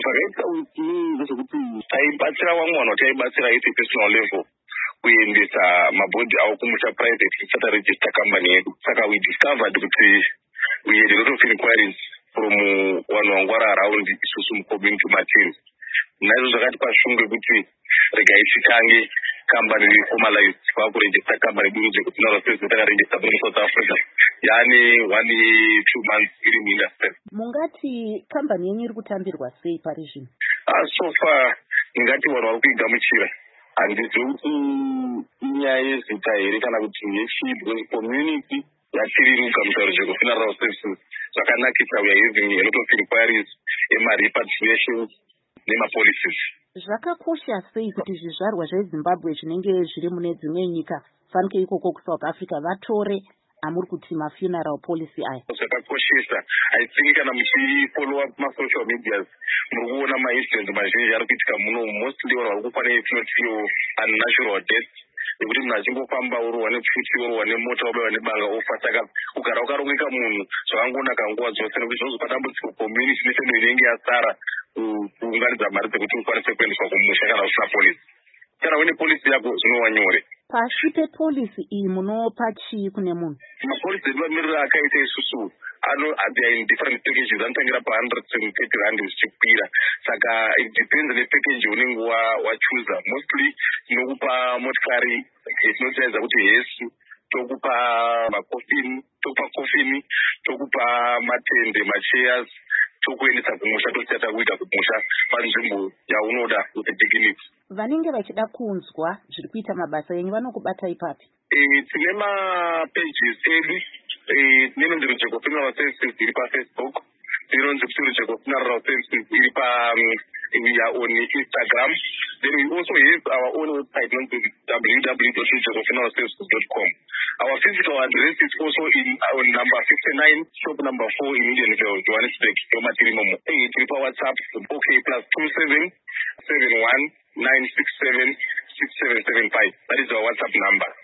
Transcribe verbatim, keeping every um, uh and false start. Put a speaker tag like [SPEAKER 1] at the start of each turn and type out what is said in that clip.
[SPEAKER 1] zvakaita kuti ndezvekuti taibatsira vamwe vanhu taibatsira iti personal level kuendesa mabhodhi avo kumusha private tisati register company yedu. Saka we discovered kuti we had a lot of inquiries from vanhu vangwara around isusu mucommunity matiri. Naizvo zvakatipa shungu kuti regai titange company reformalized kwakuregister company duru dzekuti naroseso takaregister muri South Africa yaani one two months iri muindustry.
[SPEAKER 2] Mungati company yenyu iri kutambirwa sei pari zvino?
[SPEAKER 1] Ah, so far ngati vanhu vari kuigamuchira. Handizivi kuti inyaya yezita here kana kuti yechi community yatiriruka mutauro zvekufuneral services zvakanakisa. We are using a lot of inquiries ema-repatriations nema-policies.
[SPEAKER 2] Zvakakosha sei kuti zvizvarwa zveZimbabwe zvinenge zviri mune dzimwe nyika fanike ikoko kuSouth Africa vatore amuri kuti ma-funeral policy aya?
[SPEAKER 1] Zvakakoshesa. I think kana muchifollow up ma-social medias muri kuona ma-incidents mazhinji ari kuitika muno. Mostly vanhu vari kufa netinotio unnatural death yekuti munhu achingofamba urohwa nepfuti urohwa nemota urohwa nebanga ofa. Saka kugara ukarongeka munhu zvakangonaka nguva dzose nekuti zvinozopa dambudziko community nefemili inenge yasara kuunganidza mari dzekuti ukwanise kuendeswa kumusha kana usina polisi. Kana une polisi yako zvinova nyore.
[SPEAKER 2] Pasi pepolisi iyi munopa chii kune munhu?
[SPEAKER 1] Mapolisi edu amirira akaita isusu ano they are in different packages. Anotangira pa one hundred thirty rand zvichikwira. Saka it depends nepackage unenge wachuza. Mostly tinokupa motikari tinotaridza kuti hesi, tokupa makofini, tokupa kofini, tokupa matende, machairs, tokuendesa kumusha, tosiyata kuita kumusha panzvimbo yaunoda with dignity.
[SPEAKER 2] Vanenge vachida kunzwa zviri kuita mabasa yenyu vanokubata ipapi?
[SPEAKER 1] Eh, tine ma-pages edu. Eh, tinonzi Rujeko Funeral Services iri pa Facebook. Tinonzi Rujeko Funeral Services iri pa we are on Instagram. Then we also have our own website known as w w w dot rujeko funeral services dot com. Our physical address is also in on number fifty-nine, shop number four in Indianville, Johannesburg, Yomatiri Momo. Hey, triple WhatsApp, okay, plus two seven seven one nine six seven six seven seven five. That is our WhatsApp number.